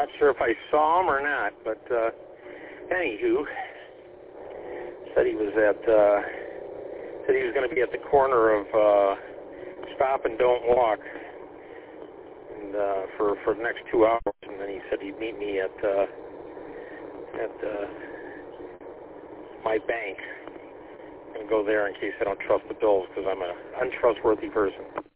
Not sure if I saw him or not, but anywho, said he was going to be at the corner of Stop and Don't Walk, and for the next 2 hours, and then he said he'd meet me at my bank and go there in case I don't trust the bills, because I'm an untrustworthy person.